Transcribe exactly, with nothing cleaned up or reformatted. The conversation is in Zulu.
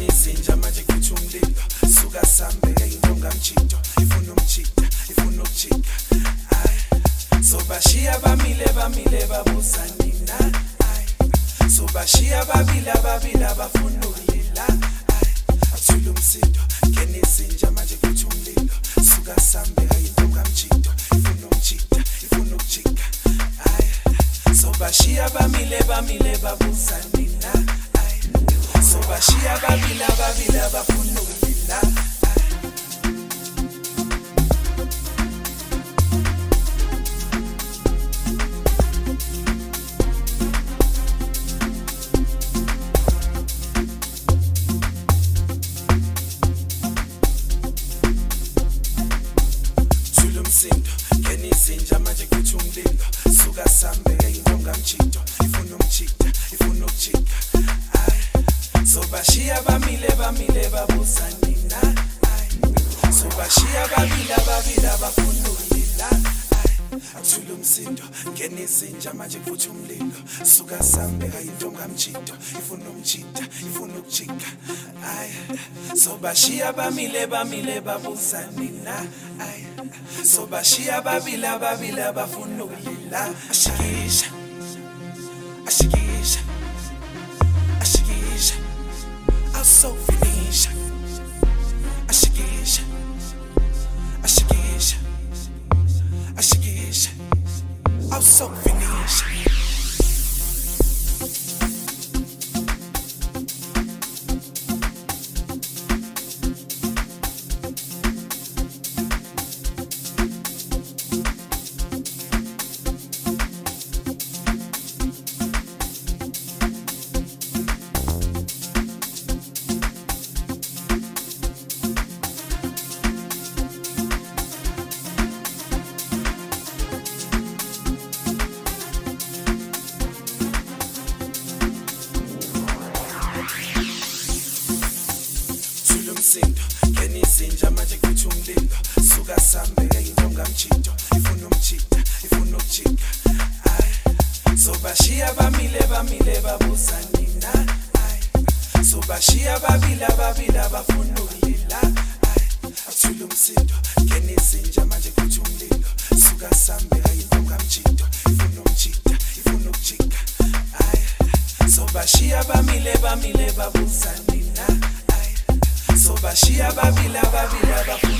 ngenizinja manje kuthi umlilo suka sambeke into ngamchito ifuna umchita ifuna ukujika ay sobashiya bamile bamile babuza nina ay sobashiya babila babila bafuna ukulila ay athula umsindo ngenizinja manje kuthi umlilo suka sambeke into ngamchito ifuna umchita ifuna ukujika ay sobashiya bamile bamile babuza nina ay sobashiya babila babila bafuna ukulila ngenizinja manje kuthi umlilo suka sambeke into ngamchito ifuna umchita ifuna ukujika ay sobashiya bamile bamile babuza nina ay sobashiya babila babila bafuna ukulila ay athula umsindo ngenizinja manje kuthi umlilo suka sambeka into ngamchito ifuna umchita ifuna ukujika ay sobashiya bamile bamile babuza nina ay sobashiya babila babila bafuna ukulila ashikisha ashikisha ashikisha also finisha ashikisha ashikisha ashikisha also finisha ngenizinja manje kuthi umlilo suka sambeke into ngamchito ifuna umchita ifuna ukujika ay sobashiya bamile bamile babuza nina ay sobashiya babila babila bafuna ukulila ay athula umsindo ngenizinja manje kuthi umlilo suka sambeke into ngamchito ifuna umchita ifuna ukujika ay sobashiya bamile bamile babuza nina sobashiya babila babila bafuna